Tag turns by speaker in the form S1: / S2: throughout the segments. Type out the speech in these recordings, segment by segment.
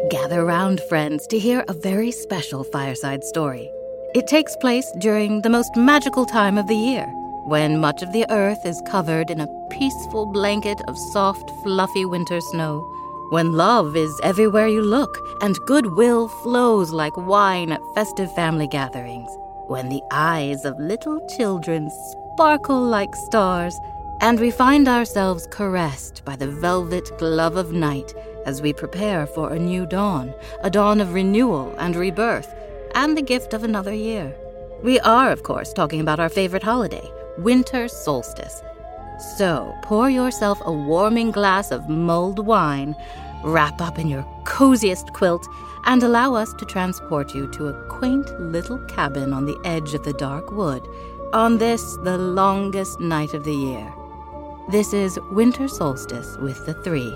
S1: Gather round, friends, to hear a very special fireside story. It takes place during the most magical time of the year, when much of the earth is covered in a peaceful blanket of soft, fluffy winter snow, when love is everywhere you look, and goodwill flows like wine at festive family gatherings, when the eyes of little children sparkle like stars, and we find ourselves caressed by the velvet glove of night as we prepare for a new dawn, a dawn of renewal and rebirth, and the gift of another year. We are, of course, talking about our favorite holiday, winter solstice. So pour yourself a warming glass of mulled wine, wrap up in your coziest quilt, and allow us to transport you to a quaint little cabin on the edge of the dark wood, on this, the longest night of the year. This is Winter Solstice with the Three.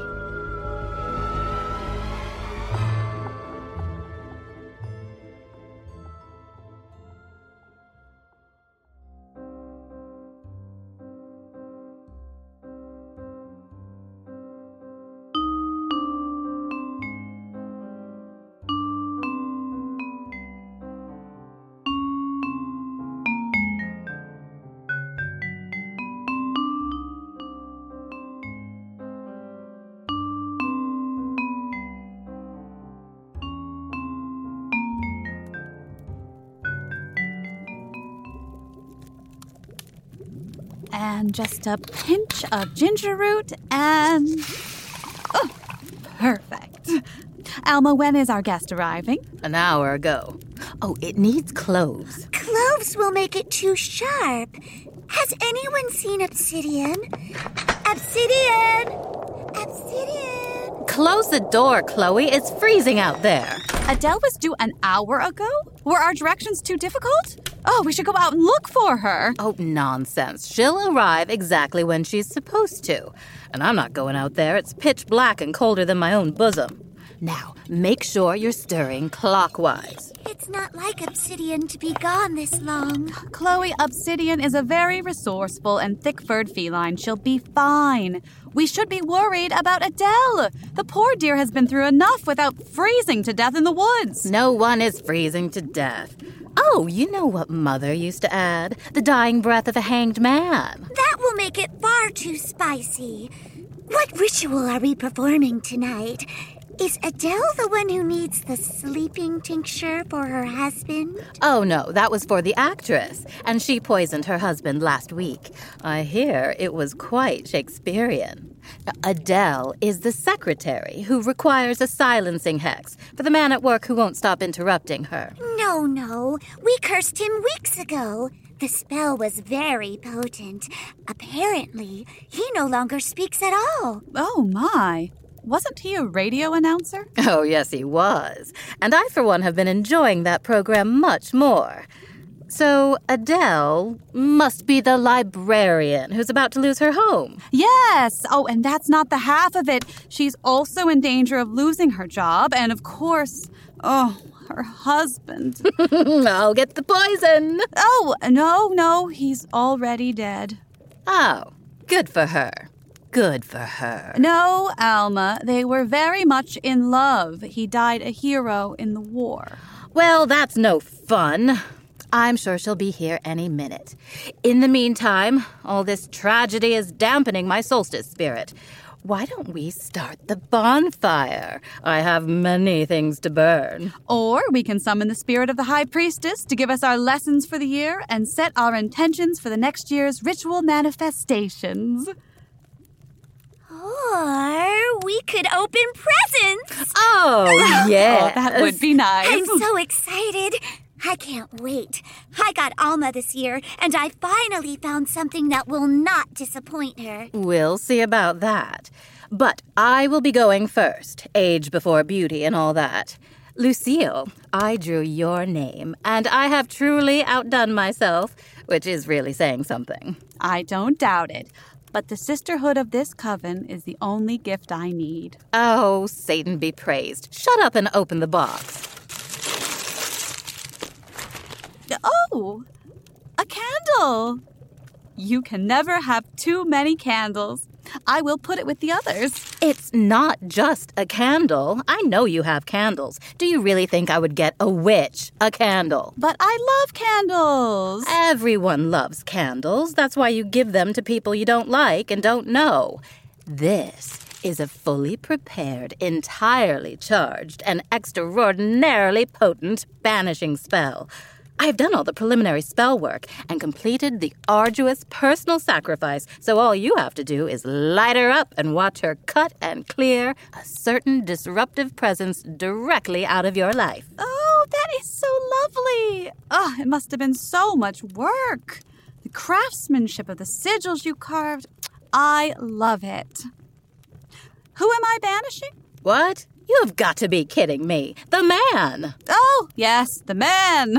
S2: And just a pinch of ginger root and... Oh, perfect. Alma, when is our guest arriving?
S1: An hour ago. Oh, it needs cloves.
S3: Cloves will make it too sharp. Has anyone seen obsidian? Obsidian! Obsidian!
S1: Close the door, Chloe. It's freezing out there.
S2: Adele was due an hour ago? Were our directions too difficult? Oh, we should go out and look for her.
S1: Oh, nonsense. She'll arrive exactly when she's supposed to. And I'm not going out there. It's pitch black and colder than my own bosom. Now, make sure you're stirring clockwise.
S3: It's not like Obsidian to be gone this long.
S2: Chloe, Obsidian is a very resourceful and thick-furred feline. She'll be fine. We should be worried about Adele. The poor dear has been through enough without freezing to death in the woods.
S1: No one is freezing to death. Oh, you know what Mother used to add? The dying breath of a hanged man.
S3: That will make it far too spicy. What ritual are we performing tonight? Is Adele the one who needs the sleeping tincture for her husband?
S1: Oh, no, that was for the actress, and she poisoned her husband last week. I hear it was quite Shakespearean. Now, Adele is the secretary who requires a silencing hex for the man at work who won't stop interrupting her.
S3: No, we cursed him weeks ago. The spell was very potent. Apparently, he no longer speaks at all.
S2: Oh, my. Wasn't he a radio announcer?
S1: Oh, yes, he was. And I, for one, have been enjoying that program much more. So Adele must be the librarian who's about to lose her home.
S2: Yes. Oh, and that's not the half of it. She's also in danger of losing her job. And, of course, her husband.
S1: I'll get the poison.
S2: Oh, no, he's already dead.
S1: Oh, good for her. Good for her.
S2: No, Alma, they were very much in love. He died a hero in the war.
S1: Well, that's no fun. I'm sure she'll be here any minute. In the meantime, all this tragedy is dampening my solstice spirit. Why don't we start the bonfire? I have many things to burn.
S2: Or we can summon the spirit of the High Priestess to give us our lessons for the year and set our intentions for the next year's ritual manifestations.
S3: Or we could open presents.
S1: Oh, yeah.
S2: Oh, that would be nice.
S3: I'm so excited. I can't wait. I got Alma this year, and I finally found something that will not disappoint her.
S1: We'll see about that. But I will be going first. Age before beauty and all that. Lucille, I drew your name, and I have truly outdone myself, which is really saying something.
S2: I don't doubt it. But the sisterhood of this coven is the only gift I need.
S1: Oh, Satan be praised. Shut up and open the box.
S2: Oh, a candle. You can never have too many candles. I will put it with the others.
S1: It's not just a candle. I know you have candles. Do you really think I would get a witch a candle?
S2: But I love candles.
S1: Everyone loves candles. That's why you give them to people you don't like and don't know. This is a fully prepared, entirely charged, and extraordinarily potent banishing spell. I have done all the preliminary spell work and completed the arduous personal sacrifice, so all you have to do is light her up and watch her cut and clear a certain disruptive presence directly out of your life.
S2: Oh, that is so lovely. Oh, it must have been so much work. The craftsmanship of the sigils you carved, I love it. Who am I banishing?
S1: What? You have got to be kidding me. The man!
S2: Oh, yes, the men.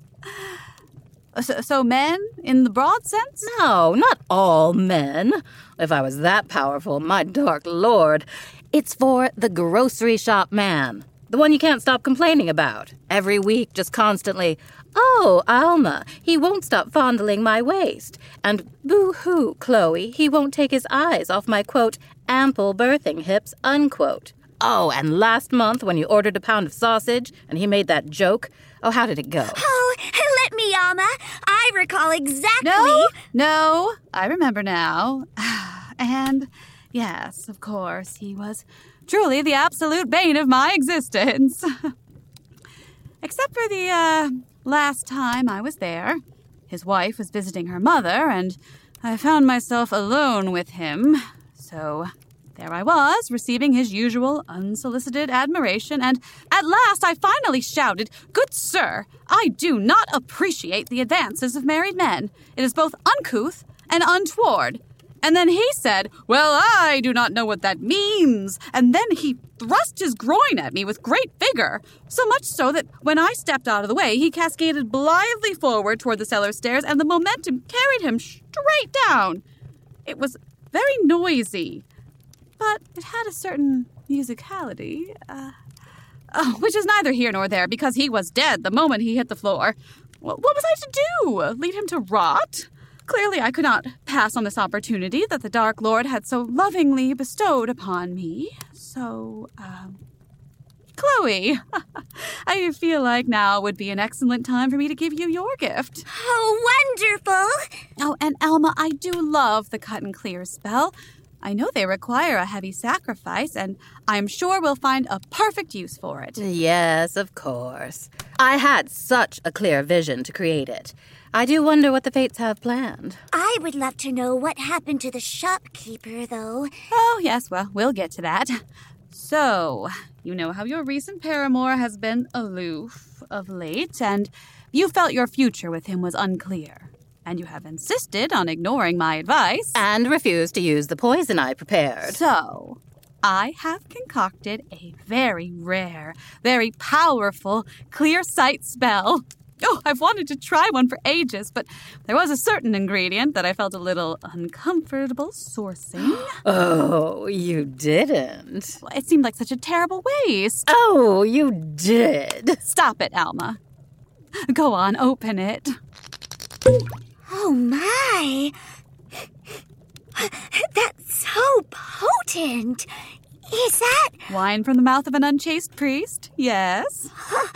S2: So men in the broad sense?
S1: No, not all men. If I was that powerful, my dark lord. It's for the grocery shop man. The one you can't stop complaining about. Every week, just constantly, "Oh, Alma, he won't stop fondling my waist." And boo-hoo, Chloe, he won't take his eyes off my, quote, ample birthing hips, unquote. Oh, and last month when you ordered a pound of sausage and he made that joke, oh, how did it go?
S3: Oh, let me, Alma. I recall exactly.
S2: No, I remember now. And yes, of course, he was truly the absolute bane of my existence. Except for the last time I was there. His wife was visiting her mother, and I found myself alone with him. So there I was, receiving his usual unsolicited admiration, and at last I finally shouted, "Good sir, I do not appreciate the advances of married men. It is both uncouth and untoward." And then he said, "Well, I do not know what that means." And then he thrust his groin at me with great vigor, so much so that when I stepped out of the way, he cascaded blithely forward toward the cellar stairs, and the momentum carried him straight down. It was very noisy, but it had a certain musicality, which is neither here nor there, because he was dead the moment he hit the floor. What was I to do? Lead him to rot? Clearly I could not pass on this opportunity that the Dark Lord had so lovingly bestowed upon me. So, Chloe, I feel like now would be an excellent time for me to give you your gift.
S3: Oh, wonderful!
S2: Oh, and Alma, I do love the cut and clear spell. I know they require a heavy sacrifice, and I'm sure we'll find a perfect use for it.
S1: Yes, of course. I had such a clear vision to create it. I do wonder what the fates have planned.
S3: I would love to know what happened to the shopkeeper, though.
S2: Oh, yes, well, we'll get to that. So, you know how your recent paramour has been aloof of late, and you felt your future with him was unclear. And you have insisted on ignoring my advice.
S1: And refused to use the poison I prepared.
S2: So, I have concocted a very rare, very powerful, clear sight spell. Oh, I've wanted to try one for ages, but there was a certain ingredient that I felt a little uncomfortable sourcing.
S1: Oh, you didn't.
S2: It seemed like such a terrible waste.
S1: Oh, you did.
S2: Stop it, Alma. Go on, open it.
S3: Oh, my. That's so potent. Is that...
S2: Wine from the mouth of an unchaste priest? Yes.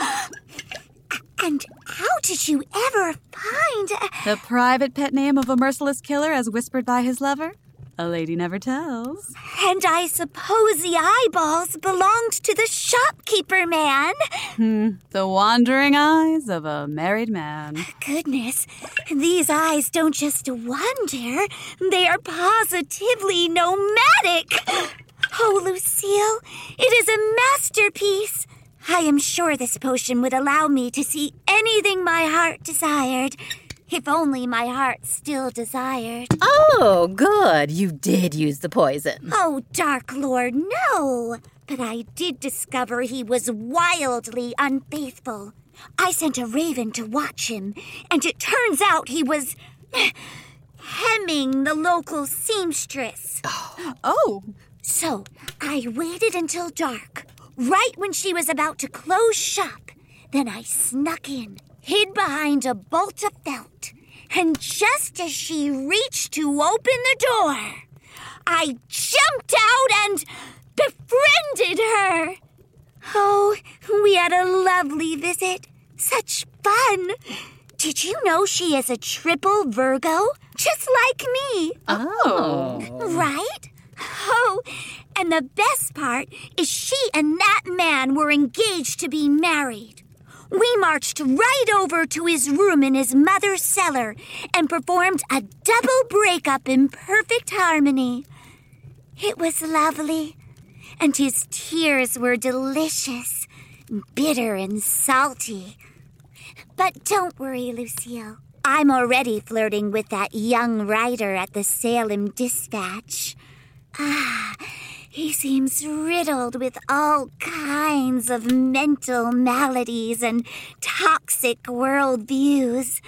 S3: And how did you ever find...
S2: The private pet name of a merciless killer as whispered by his lover? A lady never tells.
S3: And I suppose the eyeballs belonged to the shopkeeper man.
S2: The wandering eyes of a married man.
S3: Goodness, these eyes don't just wander. They are positively nomadic. Oh, Lucille, it is a masterpiece. I am sure this potion would allow me to see anything my heart desired. If only my heart still desired.
S1: Oh, good. You did use the poison.
S3: Oh, Dark Lord, no. But I did discover he was wildly unfaithful. I sent a raven to watch him, and it turns out he was hemming the local seamstress.
S2: Oh.
S3: So I waited until dark, right when she was about to close shop. Then I snuck in, hid behind a bolt of felt, and just as she reached to open the door, I jumped out and befriended her. Oh, we had a lovely visit. Such fun. Did you know she is a triple Virgo? Just like me.
S2: Oh.
S3: Right? Oh, and the best part is she and that man were engaged to be married. We marched right over to his room in his mother's cellar and performed a double breakup in perfect harmony. It was lovely, and his tears were delicious, bitter and salty. But don't worry, Lucille. I'm already flirting with that young writer at the Salem Dispatch. He seems riddled with all kinds of mental maladies and toxic worldviews.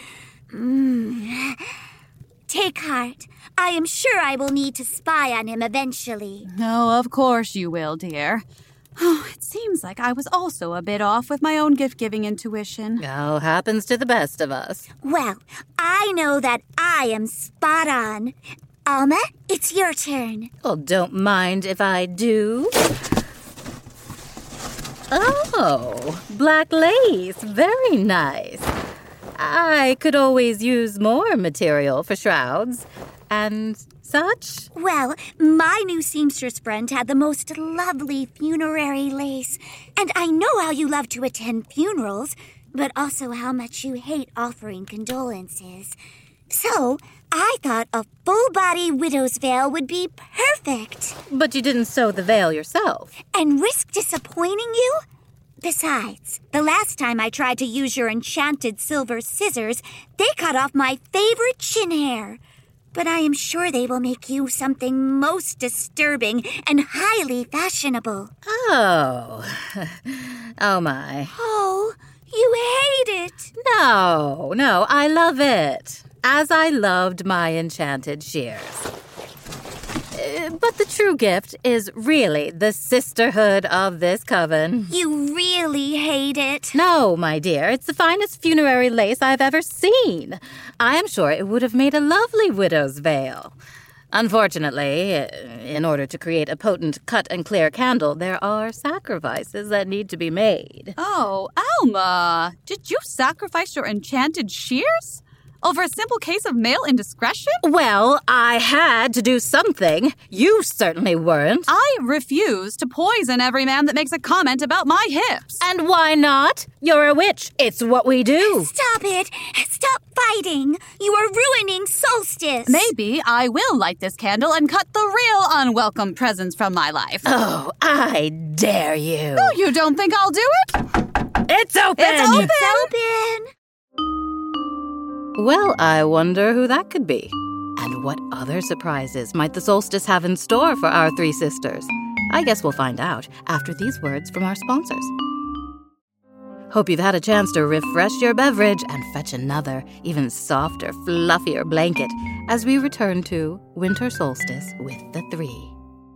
S3: Take heart. I am sure I will need to spy on him eventually.
S2: No, of course you will, dear. Oh, it seems like I was also a bit off with my own gift-giving intuition.
S1: Oh, happens to the best of us.
S3: Well, I know that I am spot on. Alma, it's your turn.
S1: Well, don't mind if I do. Oh, black lace. Very nice. I could always use more material for shrouds and such.
S3: Well, my new seamstress friend had the most lovely funerary lace. And I know how you love to attend funerals, but also how much you hate offering condolences. So, I thought a full-body widow's veil would be perfect.
S1: But you didn't sew the veil yourself.
S3: And risk disappointing you? Besides, the last time I tried to use your enchanted silver scissors, they cut off my favorite chin hair. But I am sure they will make you something most disturbing and highly fashionable.
S1: Oh. Oh, my.
S3: Oh, you hate it.
S1: No, I love it. As I loved my enchanted shears. But the true gift is really the sisterhood of this coven.
S3: You really hate it.
S1: No, my dear, it's the finest funerary lace I've ever seen. I am sure it would have made a lovely widow's veil. Unfortunately, in order to create a potent cut and clear candle, there are sacrifices that need to be made.
S2: Oh, Alma, did you sacrifice your enchanted shears? Over a simple case of male indiscretion?
S1: Well, I had to do something. You certainly weren't.
S2: I refuse to poison every man that makes a comment about my hips.
S1: And why not? You're a witch. It's what we do.
S3: Stop it. Stop fighting. You are ruining Solstice.
S2: Maybe I will light this candle and cut the real unwelcome presents from my life.
S1: Oh, I dare you.
S2: Oh, you don't think I'll do it?
S1: It's open!
S2: It's open!
S3: It's open.
S1: Well, I wonder who that could be. And what other surprises might the solstice have in store for our three sisters? I guess we'll find out after these words from our sponsors. Hope you've had a chance to refresh your beverage and fetch another, even softer, fluffier blanket as we return to Winter Solstice with the Three.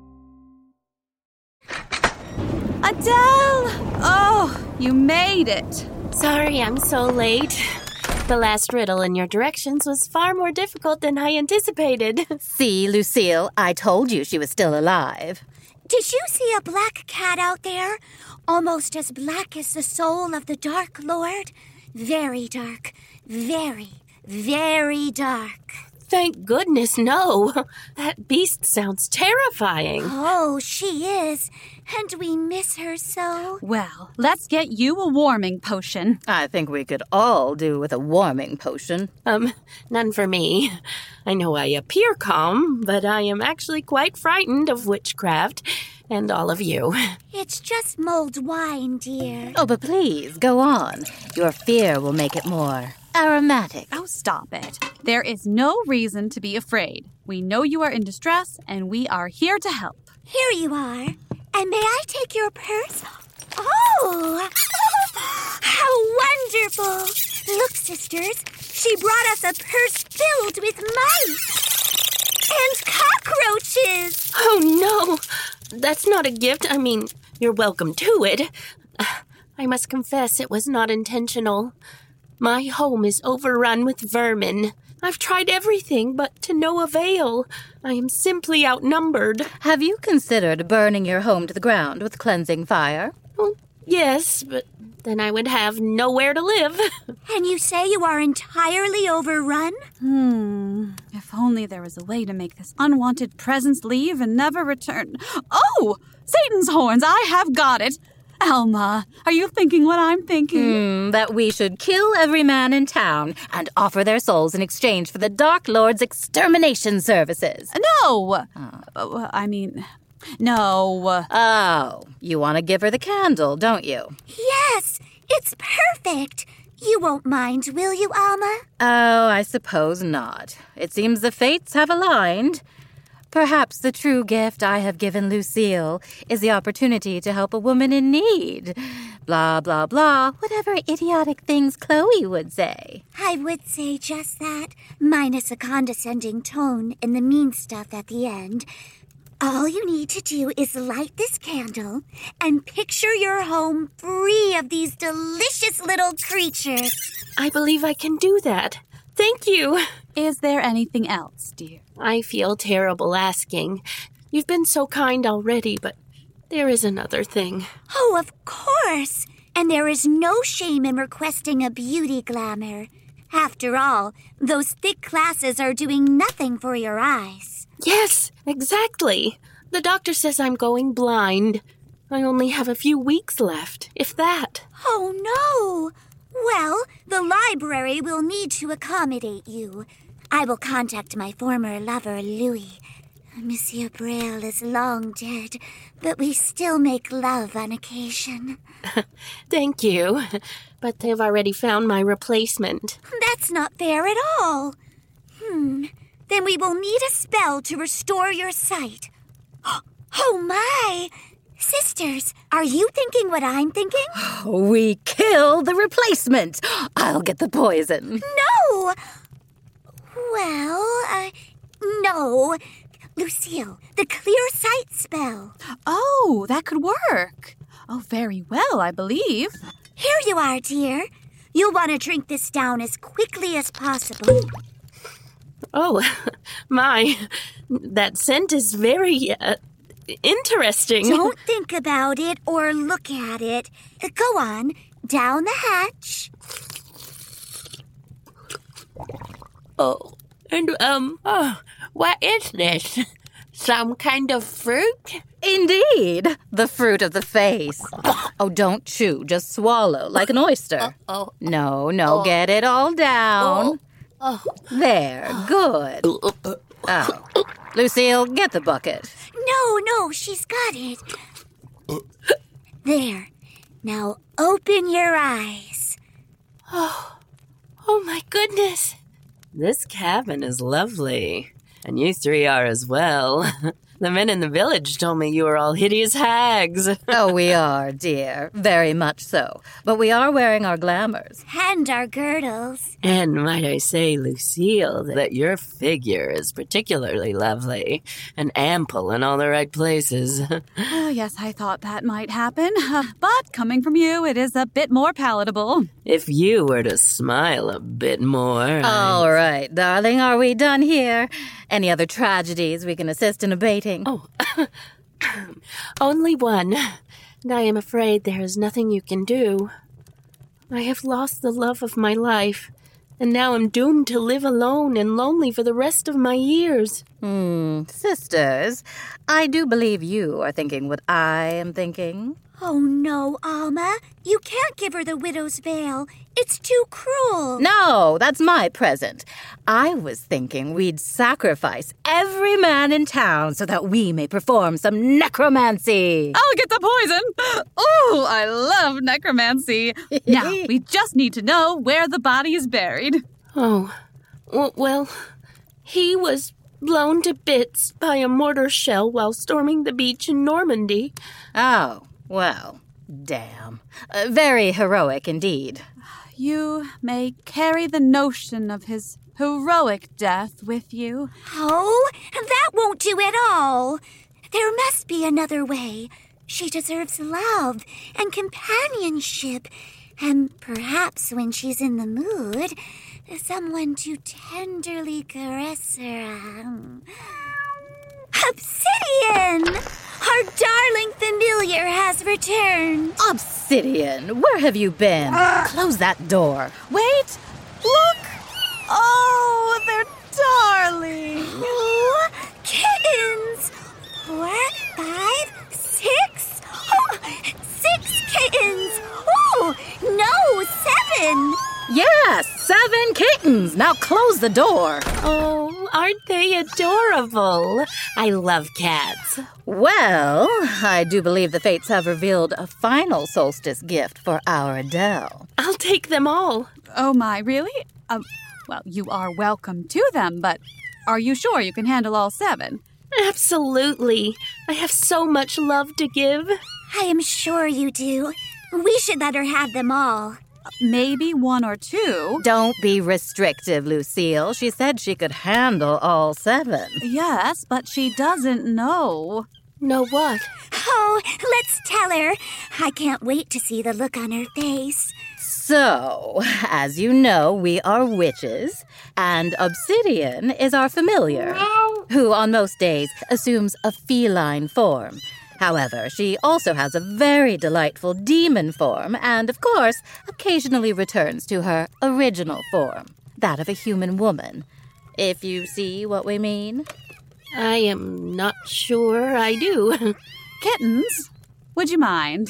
S2: Adele! Oh, you made it.
S4: Sorry I'm so late. The last riddle in your directions was far more difficult than I anticipated.
S1: See, Lucille, I told you she was still alive.
S3: Did you see a black cat out there? Almost as black as the soul of the Dark Lord? Very dark. Very, very dark.
S4: Thank goodness, no. That beast sounds terrifying.
S3: Oh, she is. And we miss her so.
S2: Well, let's get you a warming potion.
S1: I think we could all do with a warming potion.
S4: None for me. I know I appear calm, but I am actually quite frightened of witchcraft and all of you.
S3: It's just mulled wine, dear.
S1: Oh, but please, go on. Your fear will make it more aromatic.
S2: Oh, stop it. There is no reason to be afraid. We know you are in distress, and we are here to help.
S3: Here you are. And may I take your purse? Oh, how wonderful. Look, sisters, she brought us a purse filled with mice and cockroaches.
S4: Oh, no. That's not a gift. I mean, you're welcome to it. I must confess it was not intentional. My home is overrun with vermin. I've tried everything, but to no avail. I am simply outnumbered.
S1: Have you considered burning your home to the ground with cleansing fire?
S4: Well, yes, but then I would have nowhere to live.
S3: And you say you are entirely overrun?
S2: If only there was a way to make this unwanted presence leave and never return. Oh! Satan's horns, I have got it! Alma, are you thinking what I'm thinking?
S1: That we should kill every man in town and offer their souls in exchange for the Dark Lord's extermination services.
S2: No! No.
S1: Oh, you want to give her the candle, don't you?
S3: Yes, it's perfect. You won't mind, will you, Alma?
S1: Oh, I suppose not. It seems the fates have aligned. Perhaps the true gift I have given Lucille is the opportunity to help a woman in need. Blah, blah, blah, whatever idiotic things Chloe would say.
S3: I would say just that, minus a condescending tone and the mean stuff at the end. All you need to do is light this candle and picture your home free of these delicious little creatures.
S4: I believe I can do that. Thank you.
S2: Is there anything else, dear?
S4: I feel terrible asking. You've been so kind already, but there is another thing.
S3: Oh, of course. And there is no shame in requesting a beauty glamour. After all, those thick glasses are doing nothing for your eyes.
S4: Yes, exactly. The doctor says I'm going blind. I only have a few weeks left, if that.
S3: Oh, no. Well, the library will need to accommodate you. I will contact my former lover, Louis. Monsieur Braille is long dead, but we still make love on occasion.
S4: Thank you, but they've already found my replacement.
S3: That's not fair at all. Then we will need a spell to restore your sight. Oh, my! Sisters, are you thinking what I'm thinking?
S1: We kill the replacement. I'll get the poison.
S3: No! Well, no. Lucille, the clear sight spell.
S2: Oh, that could work. Oh, very well, I believe.
S3: Here you are, dear. You'll want to drink this down as quickly as possible.
S4: Oh, my. That scent is very, interesting.
S3: Don't think about it or look at it. Go on, down the hatch.
S4: Oh, and, what is this? Some kind of fruit?
S1: Indeed, the fruit of the face. Oh, don't chew, just swallow like an oyster. No, get it all down. There, good. Oh, Lucille, get the bucket.
S3: No, she's got it. There. Now open your eyes.
S4: Oh, my goodness. This cabin is lovely. And you three are as well. The men in the village told me you were all hideous hags.
S1: Oh, we are, dear. Very much so. But we are wearing our glamours.
S3: And our girdles.
S4: And might I say, Lucille, that your figure is particularly lovely and ample in all the right places.
S2: Oh, yes, I thought that might happen. But coming from you, it is a bit more palatable.
S4: If you were to smile a bit more.
S1: All right, darling, are we done here? Any other tragedies we can assist in abating?
S4: Oh, only one. And I am afraid there is nothing you can do. I have lost the love of my life, and now am doomed to live alone and lonely for the rest of my years.
S1: Sisters, I do believe you are thinking what I am thinking.
S3: Oh, no, Alma. You can't give her the widow's veil. It's too cruel.
S1: No, that's my present. I was thinking we'd sacrifice every man in town so that we may perform some necromancy.
S2: I'll get the poison. Oh, I love necromancy. Now, we just need to know where the body is buried.
S4: Oh, well, he was blown to bits by a mortar shell while storming the beach in Normandy.
S1: Oh, well, damn. Very heroic indeed.
S2: You may carry the notion of his heroic death with you.
S3: Oh, that won't do at all. There must be another way. She deserves love and companionship. And perhaps when she's in the mood, someone to tenderly caress her. Obsidian! Our darling familiar has returned.
S1: Obsidian, where have you been? Close that door.
S2: Wait! Look! Oh, they're darling!
S3: Oh, kittens! 4, 5, 6. Oh, 6 kittens! Oh, no, 7!
S1: Yes, 7 kittens. Now close the door.
S4: Oh, aren't they adorable? I love cats.
S1: Well, I do believe the fates have revealed a final solstice gift for our Adele.
S4: I'll take them all.
S2: Oh my, really? Well, you are welcome to them, but are you sure you can handle all 7?
S4: Absolutely. I have so much love to give.
S3: I am sure you do. We should let her have them all.
S2: Maybe 1 or 2.
S1: Don't be restrictive, Lucille. She said she could handle all 7.
S2: Yes, but she doesn't know.
S4: Know what?
S3: Oh, let's tell her. I can't wait to see the look on her face.
S1: So, as you know, we are witches, and Obsidian is our familiar, who on most days assumes a feline form. However, she also has a very delightful demon form and, of course, occasionally returns to her original form, that of a human woman. If you see what we mean.
S4: I am not sure I do.
S2: Kittens, would you mind?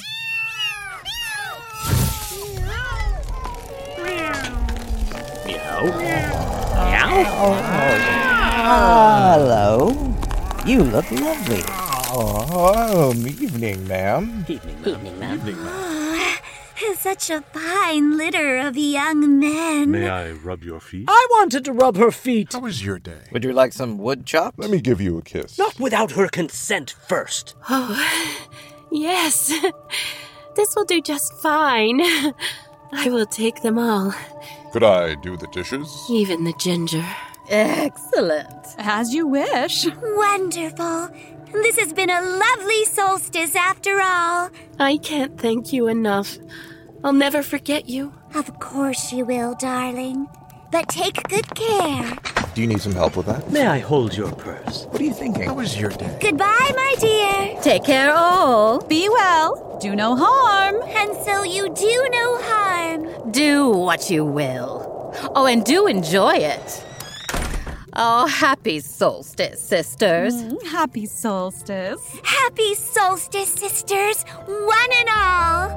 S5: Hello. You look lovely.
S6: Evening, ma'am.
S4: Evening, ma'am.
S3: Such a fine litter of young men.
S7: May I rub your feet?
S8: I wanted to rub her feet.
S6: How was your day?
S5: Would you like some wood chopped?
S6: Let me give you a kiss.
S8: Not without her consent first.
S4: Oh, yes. This will do just fine. I will take them all.
S6: Could I do the dishes?
S4: Even the ginger.
S1: Excellent.
S2: As you wish.
S3: Wonderful. This has been a lovely solstice after all.
S4: I can't thank you enough. I'll never forget you.
S3: Of course you will, darling. But take good care.
S6: Do you need some help with that?
S8: May I hold your purse?
S6: What are you thinking? How was your day?
S3: Goodbye, my dear.
S1: Take care, all.
S2: Be well. Do no harm.
S3: And so you do no harm.
S1: Do what you will. Oh, and do enjoy it. Oh, happy solstice, sisters.
S2: Happy solstice.
S3: Happy solstice, sisters, one and all.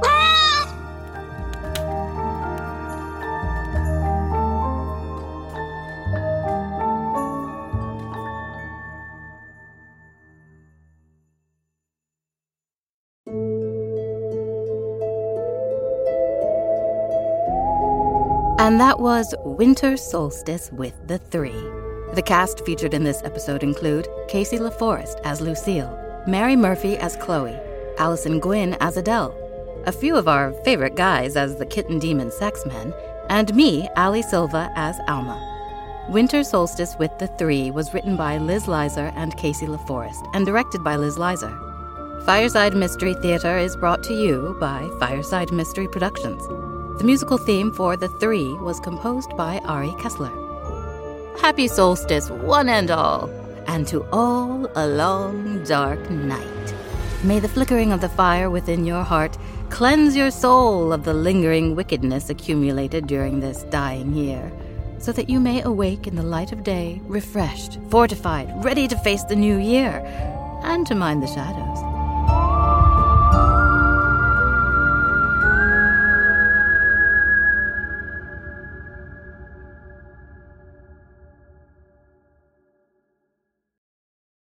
S1: And that was Winter Solstice with the 3. The cast featured in this episode include Casey LaForest as Lucille, Mary Murphy as Chloe, Allison Gwynn as Adele, a few of our favorite guys as the Kitten Demon Sexmen, and me, Ali Silva, as Alma. Winter Solstice with the 3 was written by Liz Lizer and Casey LaForest and directed by Liz Lizer. Fireside Mystery Theater is brought to you by Fireside Mystery Productions. The musical theme for The 3 was composed by Ari Kessler. Happy solstice, one and all, and to all a long, dark night. May the flickering of the fire within your heart cleanse your soul of the lingering wickedness accumulated during this dying year, so that you may awake in the light of day, refreshed, fortified, ready to face the new year, and to mind the shadows.